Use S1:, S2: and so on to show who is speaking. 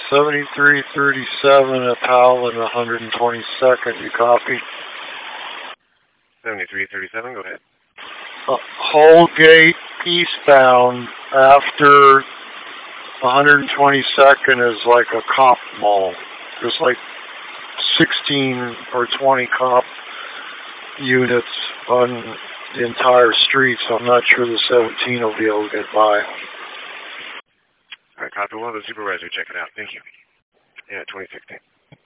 S1: 7337 at Powell and 122nd. You copy?
S2: 7337, go ahead.
S1: Holgate eastbound after 122nd is like a cop mall. There's like 16 or 20 cop units on the entire street, so I'm not sure the 17 will be able to get by.
S2: All right, copy. We'll have the supervisor check it out. Thank you. Yeah, 2016.